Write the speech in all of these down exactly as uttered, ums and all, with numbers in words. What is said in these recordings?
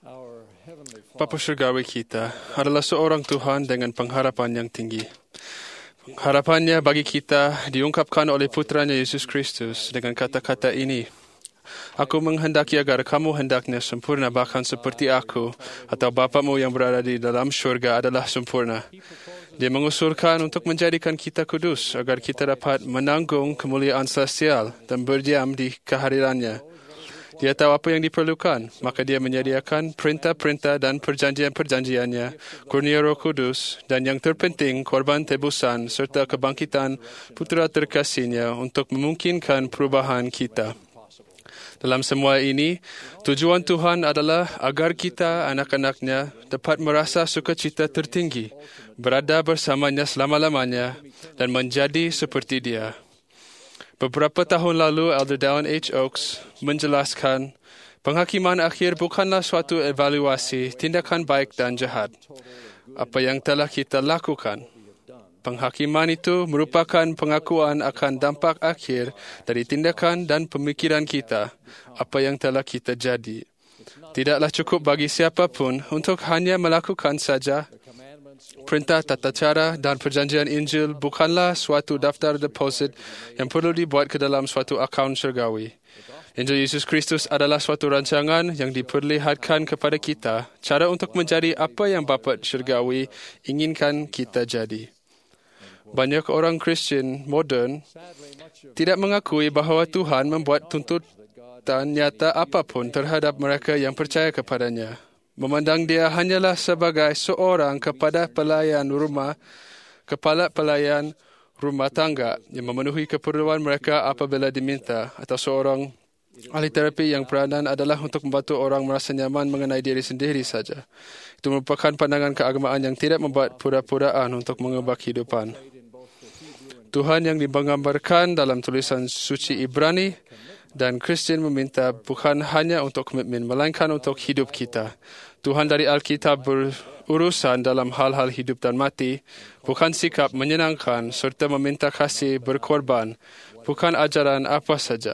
Bapa Surgawi kita adalah seorang Tuhan dengan pengharapan yang tinggi. Harapannya bagi kita diungkapkan oleh putranya Yesus Kristus dengan kata-kata ini. Aku menghendaki agar kamu hendaknya sempurna bahkan seperti aku atau Bapamu yang berada di dalam syurga adalah sempurna. Dia mengusulkan untuk menjadikan kita kudus agar kita dapat menanggung kemuliaan celestial dan berdiam di kehadirannya. Dia tahu apa yang diperlukan, maka dia menyediakan perintah-perintah dan perjanjian-perjanjiannya, kurnia Roh Kudus, dan yang terpenting, korban tebusan serta kebangkitan Putera terkasihnya untuk memungkinkan perubahan kita. Dalam semua ini, tujuan Tuhan adalah agar kita, anak-anaknya, dapat merasa sukacita tertinggi, berada bersamanya selama-lamanya, dan menjadi seperti Dia. Beberapa tahun lalu, Elder Dallin H. Oaks menjelaskan, penghakiman akhir bukanlah suatu evaluasi tindakan baik dan jahat. Apa yang telah kita lakukan. Penghakiman itu merupakan pengakuan akan dampak akhir dari tindakan dan pemikiran kita, apa yang telah kita jadi. Tidaklah cukup bagi siapapun untuk hanya melakukan saja. Perintah, tata cara dan perjanjian Injil bukanlah suatu daftar deposit yang perlu dibuat ke dalam suatu akaun syurgawi. Injil Yesus Kristus adalah suatu rancangan yang diperlihatkan kepada kita, cara untuk menjadi apa yang Bapa syurgawi inginkan kita jadi. Banyak orang Kristian moden tidak mengakui bahawa Tuhan membuat tuntutan nyata apapun terhadap mereka yang percaya kepadanya. Memandang dia hanyalah sebagai seorang kepada pelayan rumah, kepala pelayan rumah tangga yang memenuhi keperluan mereka apabila diminta, atau seorang ahli terapi yang peranan adalah untuk membantu orang merasa nyaman mengenai diri sendiri saja. Itu merupakan pandangan keagamaan yang tidak membuat pura-puraan untuk mengubah kehidupan. Tuhan yang digambarkan dalam tulisan suci Ibrani dan Kristian meminta bukan hanya untuk komitmen, melainkan untuk hidup kita. Tuhan dari Alkitab berurusan dalam hal-hal hidup dan mati, bukan sikap menyenangkan serta meminta kasih berkorban, bukan ajaran apa saja.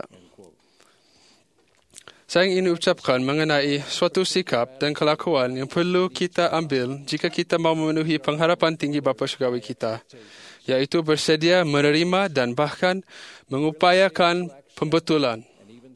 Saya ingin ucapkan mengenai suatu sikap dan kelakuan yang perlu kita ambil jika kita mahu memenuhi pengharapan tinggi Bapa Syurgawi kita, iaitu bersedia menerima dan bahkan mengupayakan pembetulan.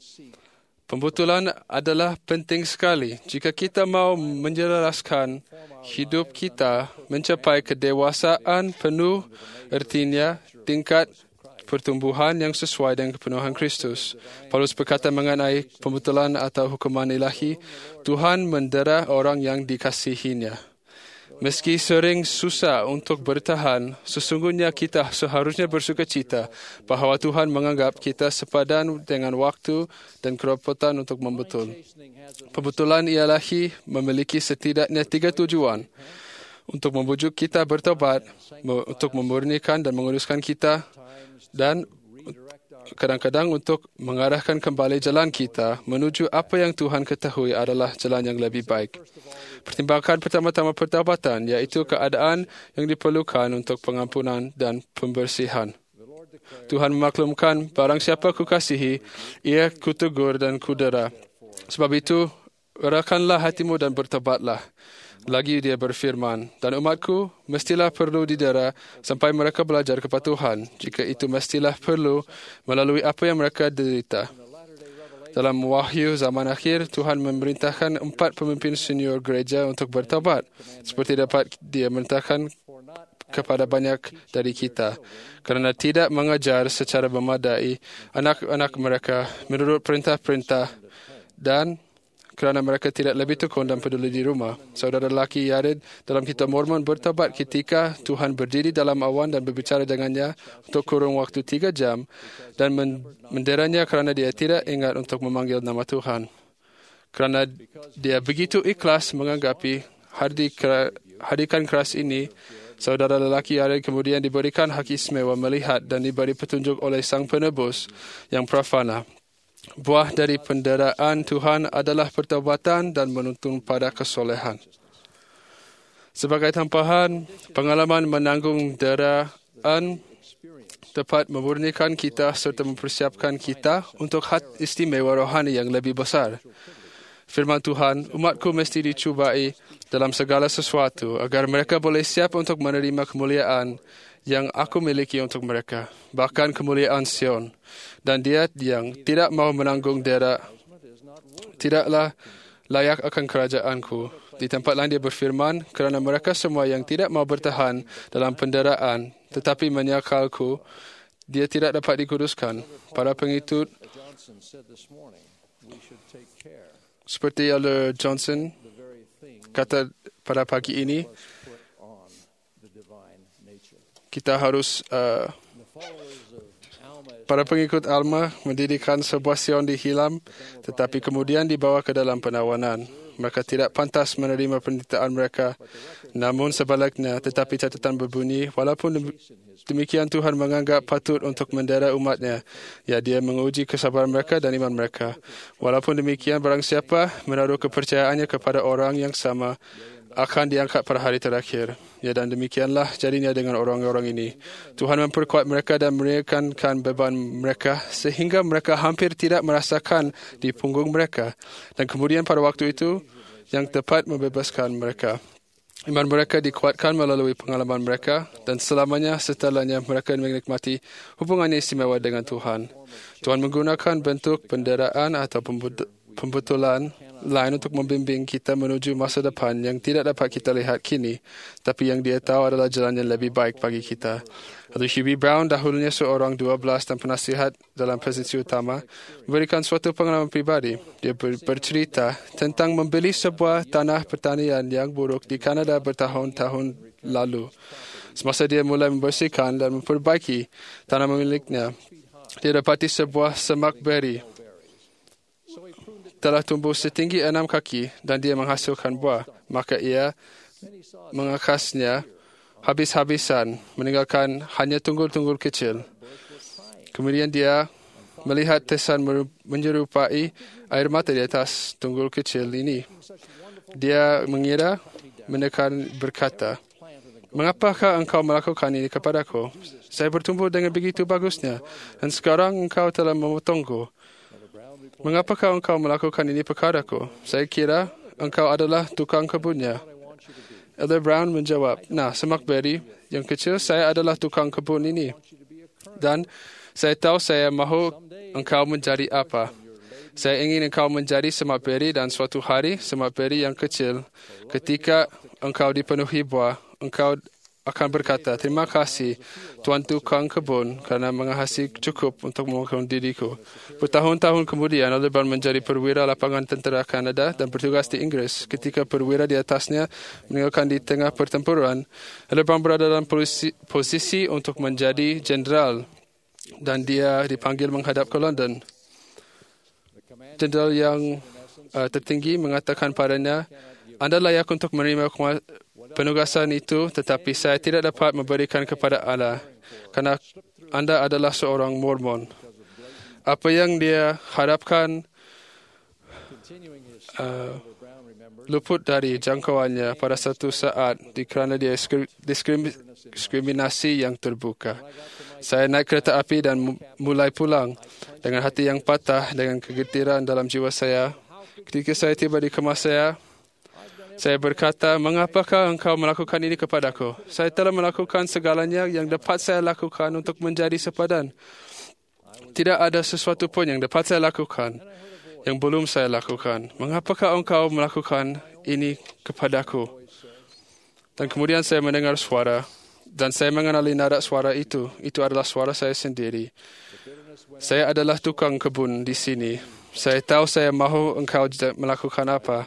Pembetulan adalah penting sekali jika kita mahu menjelaskan hidup kita mencapai kedewasaan penuh, artinya tingkat pertumbuhan yang sesuai dengan kepenuhan Kristus. Paulus berkata mengenai pembetulan atau hukuman ilahi, Tuhan mendera orang yang dikasihinya. Meski sering susah untuk bertahan, sesungguhnya kita seharusnya bersukacita bahawa Tuhan menganggap kita sepadan dengan waktu dan kerepotan untuk membetul. Pembetulan ilahi memiliki setidaknya tiga tujuan. Untuk membujuk kita bertobat, untuk memurnikan dan menguruskan kita, dan kadang-kadang untuk mengarahkan kembali jalan kita menuju apa yang Tuhan ketahui adalah jalan yang lebih baik. Pertimbangkan pertama-tama pertobatan, iaitu keadaan yang diperlukan untuk pengampunan dan pembersihan. Tuhan memaklumkan, barang siapa kukasihi, ia kutegur dan kudera. Sebab itu, erahkanlah hatimu dan bertobatlah. Lagi dia berfirman, dan umatku mestilah perlu didera sampai mereka belajar kepatuhan, jika itu mestilah perlu melalui apa yang mereka derita. Dalam wahyu zaman akhir, Tuhan memerintahkan empat pemimpin senior gereja untuk bertobat, seperti dapat dia merintahkan kepada banyak dari kita, kerana tidak mengajar secara memadai anak-anak mereka menurut perintah-perintah dan kerana mereka tidak lebih tekun dan peduli di rumah. Saudara lelaki Yared dalam kitab Mormon bertobat ketika Tuhan berdiri dalam awan dan berbicara dengannya untuk kurun waktu tiga jam dan menderanya kerana dia tidak ingat untuk memanggil nama Tuhan. Kerana dia begitu ikhlas menganggapi hadikan keras ini, saudara lelaki Yared kemudian diberikan hak istimewa melihat dan diberi petunjuk oleh Sang Penebus yang prafana. Buah dari penderaan Tuhan adalah pertobatan dan menuntun pada kesolehan. Sebagai tambahan, pengalaman menanggung deraan dapat memurnikan kita serta mempersiapkan kita untuk hak istimewa rohani yang lebih besar. firman Tuhan, umatku mesti dicubai dalam segala sesuatu agar mereka boleh siap untuk menerima kemuliaan yang aku miliki untuk mereka, bahkan kemuliaan Sion. Dan dia yang tidak mau menanggung dera tidaklah layak akan kerajaanku. Di tempat lain dia berfirman, kerana mereka semua yang tidak mau bertahan dalam penderaan tetapi menyakalku, dia tidak dapat dikuduskan. Para pengikut seperti Elder Johnson kata pada pagi ini, kita harus uh, para pengikut Alma mendirikan sebuah Sion di Hilam, tetapi kemudian dibawa ke dalam penawanan. Mereka tidak pantas menerima penderitaan mereka. Namun sebaliknya, tetapi catatan berbunyi, walaupun demikian Tuhan menganggap patut untuk mendera umatnya. Ya, dia menguji kesabaran mereka dan iman mereka. Walaupun demikian, barang siapa menaruh kepercayaannya kepada orang yang sama, akan diangkat pada hari terakhir. Ya, dan demikianlah jadinya dengan orang-orang ini. Tuhan memperkuat mereka dan meringankan beban mereka sehingga mereka hampir tidak merasakan di punggung mereka. Dan kemudian pada waktu itu yang tepat membebaskan mereka. Iman mereka dikuatkan melalui pengalaman mereka dan selamanya setelahnya mereka menikmati hubungannya istimewa dengan Tuhan. Tuhan menggunakan bentuk penderaan atau pembetulan lain untuk membimbing kita menuju masa depan yang tidak dapat kita lihat kini, tapi yang dia tahu adalah jalan yang lebih baik bagi kita. Lalu Hubie Brown, dahulunya seorang dua belas dan penasihat dalam presidensi utama, memberikan suatu pengalaman pribadi. Dia ber- bercerita tentang membeli sebuah tanah pertanian yang buruk di Kanada bertahun-tahun lalu. Semasa dia mulai membersihkan dan memperbaiki tanah miliknya, dia dapati sebuah semak beri telah tumbuh setinggi enam kaki dan dia menghasilkan buah. Maka ia mengakasnya habis-habisan, meninggalkan hanya tunggul-tunggul kecil. Kemudian dia melihat tesan menyerupai air mata di atas tunggul kecil ini. Dia mengira, menekan berkata, "Mengapakah engkau melakukan ini kepadaku? Saya bertumbuh dengan begitu bagusnya, dan sekarang engkau telah memotongku. Mengapakah engkau melakukan ini perkaraku? Saya kira engkau adalah tukang kebunnya." Elder Brown menjawab, "Nah, semak beri yang kecil, saya adalah tukang kebun ini. Dan saya tahu saya mahu engkau menjadi apa. Saya ingin engkau menjadi semak beri dan suatu hari semak beri yang kecil. Ketika engkau dipenuhi buah, engkau akan berkata, 'Terima kasih, Tuan Tukang Kebun, kerana mengasihi cukup untuk memakan diriku.'" Bertahun-tahun kemudian, Elder Brown menjadi perwira lapangan tentera Kanada dan bertugas di Inggris. Ketika perwira di atasnya meninggalkan di tengah pertempuran, Elder Brown berada dalam posisi, posisi untuk menjadi jenderal dan dia dipanggil menghadap ke London. Jenderal yang uh, tertinggi mengatakan padanya, "Anda layak untuk menerima penugasan itu, tetapi saya tidak dapat memberikan kepada Anda kerana Anda adalah seorang Mormon." Apa yang dia harapkan uh, luput dari jangkauannya pada satu saat kerana dia diskriminasi yang terbuka. Saya naik kereta api dan mulai pulang dengan hati yang patah, dengan kegetiran dalam jiwa saya. Ketika saya tiba di kamar saya, saya berkata, "Mengapakah engkau melakukan ini kepadaku? Saya telah melakukan segalanya yang dapat saya lakukan untuk menjadi sepadan. Tidak ada sesuatu pun yang dapat saya lakukan yang belum saya lakukan. Mengapakah engkau melakukan ini kepadaku?" Dan kemudian saya mendengar suara dan saya mengenali nada suara itu. Itu adalah suara saya sendiri. "Saya adalah tukang kebun di sini. Saya tahu saya mahu engkau melakukan apa.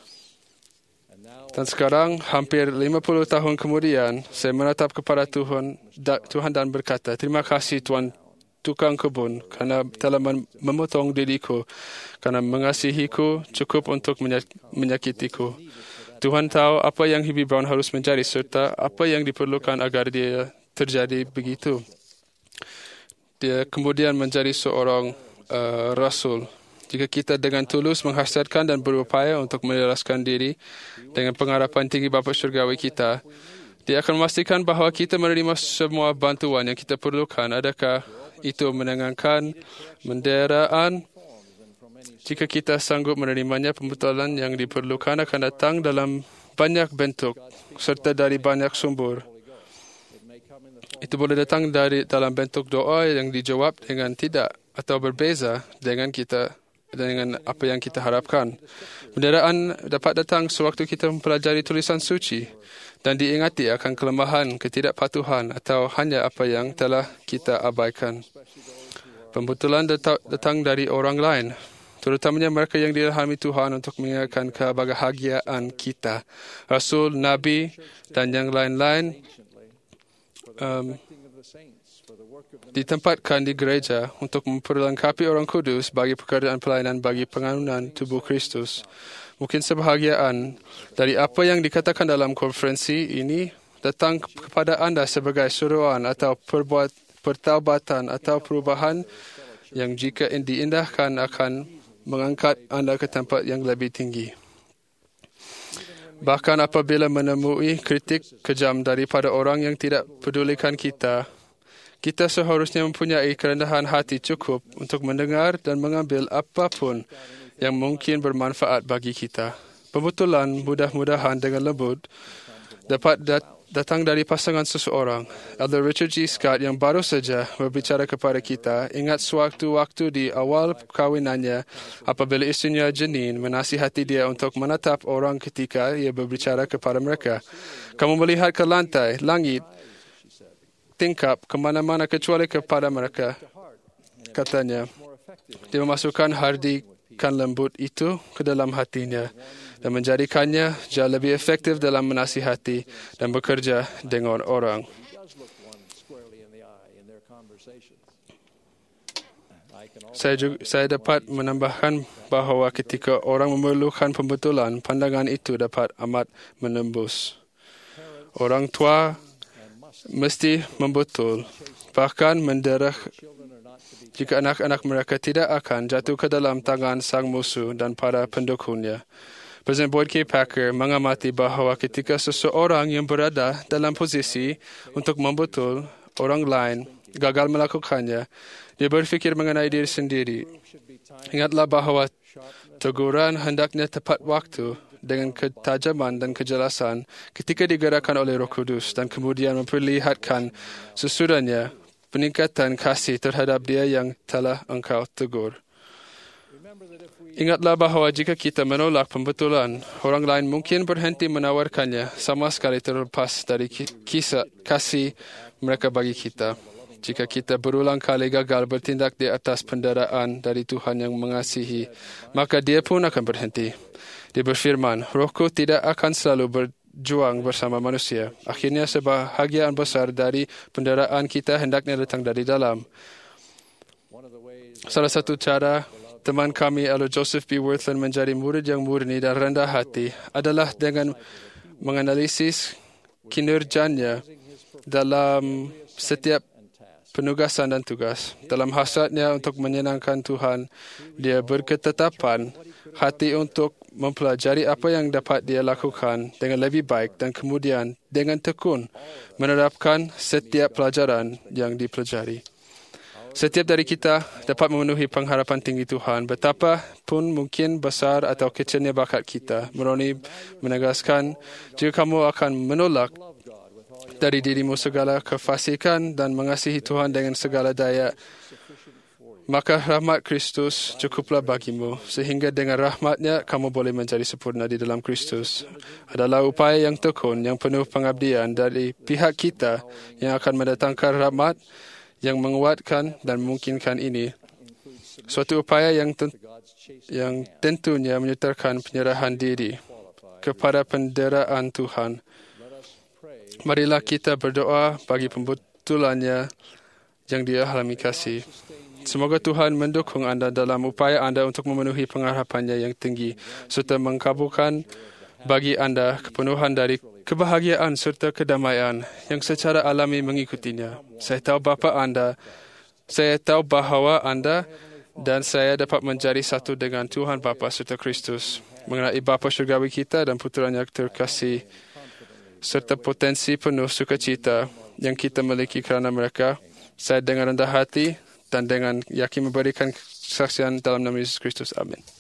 Dan sekarang, hampir lima puluh tahun kemudian, saya menatap kepada Tuhan, da, Tuhan dan berkata, 'Terima kasih Tuan Tukang Kebun kerana telah memotong diriku, kerana mengasihiku cukup untuk menyakitiku.' Tuhan tahu apa yang Hubie Brown harus menjadi serta apa yang diperlukan agar dia terjadi begitu. Dia kemudian menjadi seorang uh, rasul. Jika kita dengan tulus menghasratkan dan berupaya untuk menyerahkan diri dengan pengharapan tinggi Bapa Syurgawi kita, dia akan memastikan bahawa kita menerima semua bantuan yang kita perlukan. Adakah itu menenangkan, menderaan, Jika kita sanggup menerimanya, pembetulan yang diperlukan akan datang dalam banyak bentuk serta dari banyak sumber. Itu boleh datang dari dalam bentuk doa yang dijawab dengan tidak atau berbeza dengan kita dengan apa yang kita harapkan. Penderaan dapat datang sewaktu kita mempelajari tulisan suci dan diingati akan kelemahan, ketidakpatuhan atau hanya apa yang telah kita abaikan. Pembetulan datang dari orang lain, terutamanya mereka yang diilhami Tuhan untuk mengingatkan kebahagiaan kita. Rasul, Nabi dan yang lain-lain um, ditempatkan di gereja untuk memperlengkapi orang kudus bagi pekerjaan pelayanan bagi penganunan tubuh Kristus. Mungkin sebahagian dari apa yang dikatakan dalam konferensi ini datang kepada anda sebagai suruhan atau perbuat pertaubatan atau perubahan yang jika diindahkan akan mengangkat anda ke tempat yang lebih tinggi. Bahkan apabila menemui kritik kejam daripada orang yang tidak pedulikan kita, kita seharusnya mempunyai kerendahan hati cukup untuk mendengar dan mengambil apapun yang mungkin bermanfaat bagi kita. Pembetulan mudah-mudahan dengan lembut dapat dat- datang dari pasangan seseorang. Elder Richard G. Scott yang baru saja berbicara kepada kita, ingat sewaktu-waktu di awal perkahwinannya, apabila istrinya Janine menasihati dia untuk menatap orang ketika ia berbicara kepada mereka. Kamu melihat ke lantai, langit, tingkap, kemana-mana kecuali kepada mereka. Katanya, dia memasukkan hardikan lembut itu ke dalam hatinya dan menjadikannya jauh lebih efektif dalam menasihati dan bekerja dengan orang. Saya, juga, saya dapat menambahkan bahawa ketika orang memerlukan pembetulan, pandangan itu dapat amat menembus. Orang tua mesti membetul, bahkan menderah jika anak-anak mereka tidak akan jatuh ke dalam tangan sang musuh dan para pendukungnya. Presiden Boyd K. Packer mengamati bahawa ketika seseorang yang berada dalam posisi untuk membetul orang lain gagal melakukannya, dia berfikir mengenai diri sendiri. Ingatlah bahawa teguran hendaknya tepat waktu dengan ketajaman dan kejelasan ketika digerakkan oleh Roh Kudus dan kemudian memperlihatkan sesudahnya peningkatan kasih terhadap dia yang telah engkau tegur. Ingatlah bahawa jika kita menolak pembetulan, orang lain mungkin berhenti menawarkannya sama sekali terlepas dari kisah kasih mereka bagi kita. Jika kita berulang kali gagal bertindak di atas penderaan dari Tuhan yang mengasihi, maka dia pun akan berhenti. Dia berfirman, Rohku tidak akan selalu berjuang bersama manusia. Akhirnya sebahagian besar dari penderaan kita hendaknya datang dari dalam. Salah satu cara teman kami, Elder Joseph B. Worthland, menjadi murid yang murni dan rendah hati adalah dengan menganalisis kinerjanya dalam setiap penugasan dan tugas. Dalam hasratnya untuk menyenangkan Tuhan, dia berketetapan hati untuk mempelajari apa yang dapat dia lakukan dengan lebih baik dan kemudian dengan tekun menerapkan setiap pelajaran yang dipelajari. Setiap dari kita dapat memenuhi pengharapan tinggi Tuhan, betapa pun mungkin besar atau kecilnya bakat kita. Moroni menegaskan, jika kamu akan menolak dari dirimu segala kefasikan dan mengasihi Tuhan dengan segala daya, maka rahmat Kristus cukuplah bagimu, sehingga dengan rahmatnya kamu boleh menjadi sempurna di dalam Kristus. Adalah upaya yang tekun, yang penuh pengabdian dari pihak kita yang akan mendatangkan rahmat yang menguatkan dan memungkinkan ini. Suatu upaya yang, ten- yang tentunya menyertakan penyerahan diri kepada penderaan Tuhan. Marilah kita berdoa bagi pembetulannya yang dia alami kasih. Semoga Tuhan mendukung anda dalam upaya anda untuk memenuhi pengharapannya yang tinggi, serta mengkabulkan bagi anda kepenuhan dari kebahagiaan serta kedamaian yang secara alami mengikutinya. Saya tahu bapa anda, saya tahu bahawa anda dan saya dapat menjadi satu dengan Tuhan Bapa serta Kristus. Mengenai Bapa Syurgawi kita dan putranya terkasih, serta potensi penuh sukacita yang kita miliki kerana mereka, saya dengan rendah hati dan dengan yakin memberikan kesaksian dalam nama Yesus Kristus. Amin.